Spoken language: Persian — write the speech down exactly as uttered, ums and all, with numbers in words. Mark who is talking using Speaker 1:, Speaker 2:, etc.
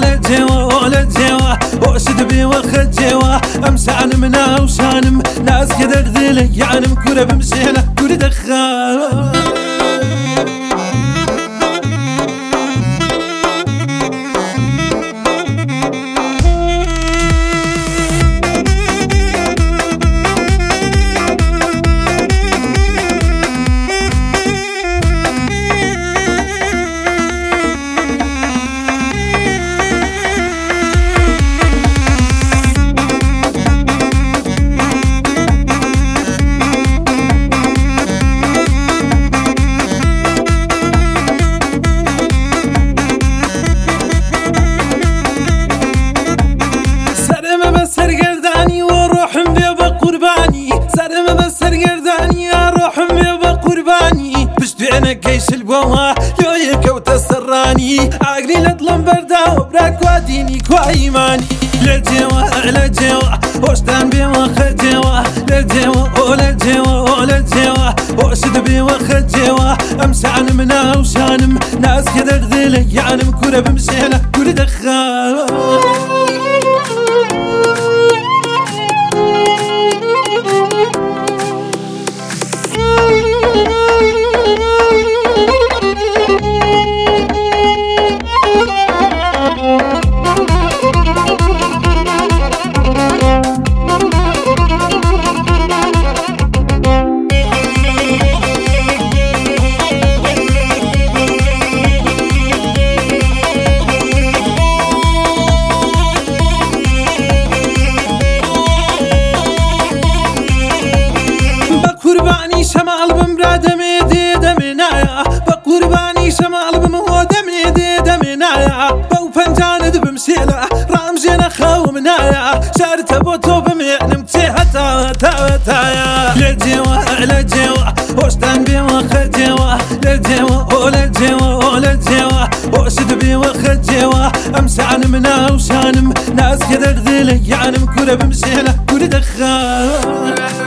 Speaker 1: ولا جوا ولا جوا وأشد بي وخد جوا أمسان منا وشانم ناس كذا غذيلي يعني مكورة بمشينا كوري دخان سرقرداني وروحم بيبا قرباني سرم بس سرقرداني روحم بيبا قرباني بشتوينا كيش البوا لو يكو تسراني عقلي لطلم بردا وبراك واديني كوا ايماني للجوا للجوا وشتان بيوا خجوا للجوا وللجوا وللجوا واشد بيوا خجوا امسان منا وشانم ناس كذا غذيلي يعني مكورة بمشينا كوري دخان شمال بمرا دمي دي دمنايا بقرباني شمال بمهو دمي دي دمنايا بو فنجان بمسيلة رامجينا خاو منايا شارت بوتو بمعنم تي هتا هتا هتايا للجوا للجوا وشتان بي وخجوا للجوا وللجوا وللجوا واشد بي وخجوا امسان منا وشانم ناس كذا غذيلي يعني مكورة بمشينا كوري دخان